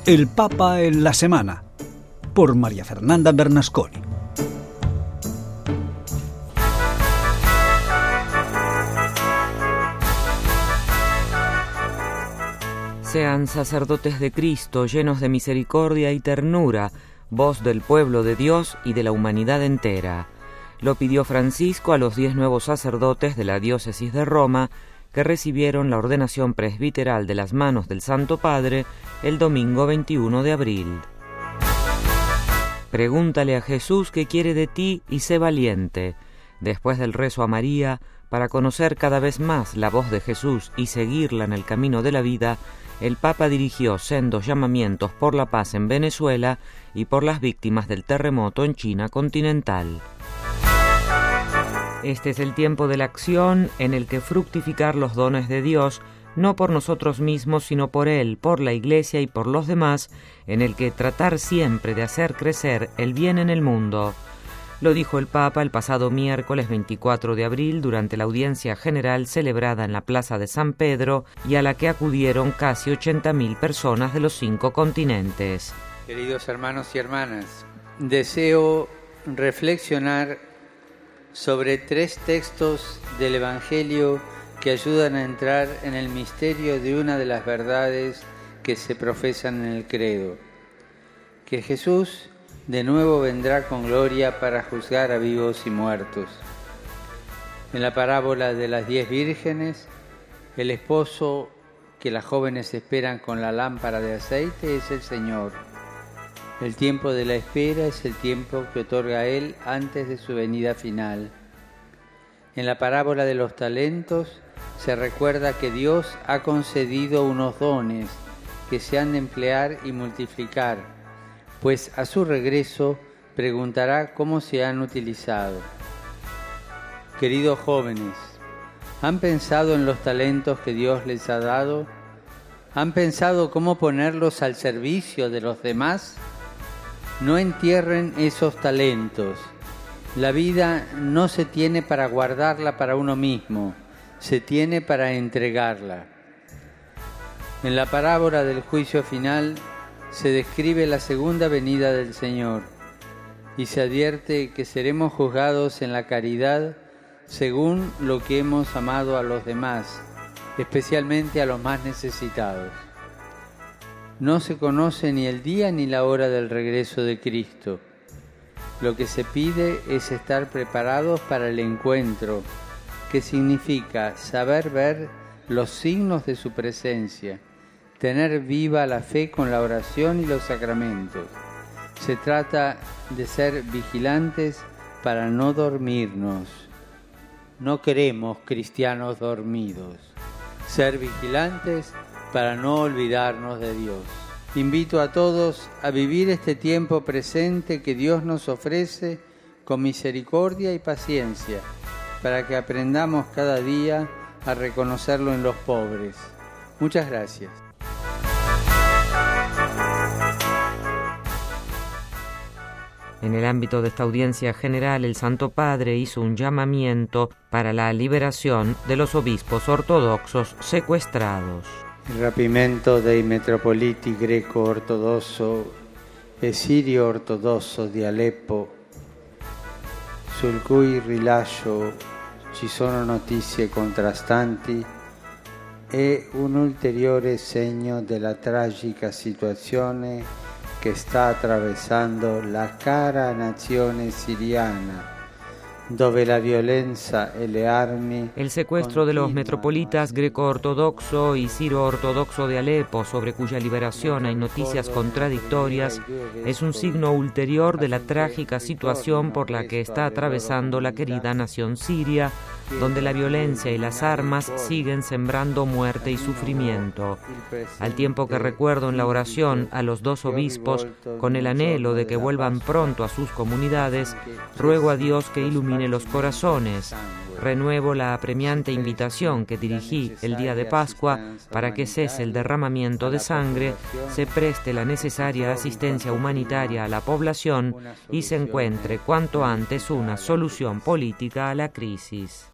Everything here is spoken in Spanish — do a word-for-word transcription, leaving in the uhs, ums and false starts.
El Papa en la Semana, por María Fernanda Bernasconi. Sean sacerdotes de Cristo, llenos de misericordia y ternura, voz del pueblo de Dios y de la humanidad entera. Lo pidió Francisco a los diez nuevos sacerdotes de la diócesis de Roma, que recibieron la ordenación presbiteral de las manos del Santo Padre el domingo veintiuno de abril. Pregúntale a Jesús qué quiere de ti y sé valiente. Después del rezo a María, para conocer cada vez más la voz de Jesús y seguirla en el camino de la vida, el Papa dirigió sendos llamamientos por la paz en Venezuela y por las víctimas del terremoto en China continental. Este es el tiempo de la acción en el que fructificar los dones de Dios, no por nosotros mismos, sino por Él, por la Iglesia y por los demás, en el que tratar siempre de hacer crecer el bien en el mundo. Lo dijo el Papa el pasado miércoles veinticuatro de abril durante la audiencia general celebrada en la Plaza de San Pedro y a la que acudieron casi ochenta mil personas de los cinco continentes. Queridos hermanos y hermanas, deseo reflexionar sobre tres textos del Evangelio que ayudan a entrar en el misterio de una de las verdades que se profesan en el credo, que Jesús de nuevo vendrá con gloria para juzgar a vivos y muertos. En la parábola de las diez vírgenes, el esposo que las jóvenes esperan con la lámpara de aceite es el Señor. El tiempo de la espera es el tiempo que otorga Él antes de su venida final. En la parábola de los talentos se recuerda que Dios ha concedido unos dones que se han de emplear y multiplicar, pues a su regreso preguntará cómo se han utilizado. Queridos jóvenes, ¿han pensado en los talentos que Dios les ha dado? ¿Han pensado cómo ponerlos al servicio de los demás? No entierren esos talentos. La vida no se tiene para guardarla para uno mismo, se tiene para entregarla. En la parábola del juicio final se describe la segunda venida del Señor y se advierte que seremos juzgados en la caridad según lo que hemos amado a los demás, especialmente a los más necesitados. No se conoce ni el día ni la hora del regreso de Cristo. Lo que se pide es estar preparados para el encuentro, que significa saber ver los signos de su presencia, tener viva la fe con la oración y los sacramentos. Se trata de ser vigilantes para no dormirnos. No queremos cristianos dormidos. Ser vigilantes para no olvidarnos de Dios. Invito a todos a vivir este tiempo presente que Dios nos ofrece con misericordia y paciencia, para que aprendamos cada día a reconocerlo en los pobres. Muchas gracias. En el ámbito de esta audiencia general, el Santo Padre hizo un llamamiento para la liberación de los obispos ortodoxos secuestrados. Il rapimento dei metropoliti greco-ortodosso e sirio-ortodosso di Aleppo, sul cui rilascio ci sono notizie contrastanti, è un ulteriore segno della tragica situazione che sta attraversando la cara nazione siriana, dove la violencia y le armi. El secuestro de los metropolitas greco-ortodoxo y siro-ortodoxo de Alepo, sobre cuya liberación hay noticias contradictorias, es un signo ulterior de la trágica situación por la que está atravesando la querida nación siria, donde la violencia y las armas siguen sembrando muerte y sufrimiento. Al tiempo que recuerdo en la oración a los dos obispos, con el anhelo de que vuelvan pronto a sus comunidades, ruego a Dios que ilumine los corazones. Renuevo la apremiante invitación que dirigí el día de Pascua para que cese el derramamiento de sangre, se preste la necesaria asistencia humanitaria a la población y se encuentre cuanto antes una solución política a la crisis.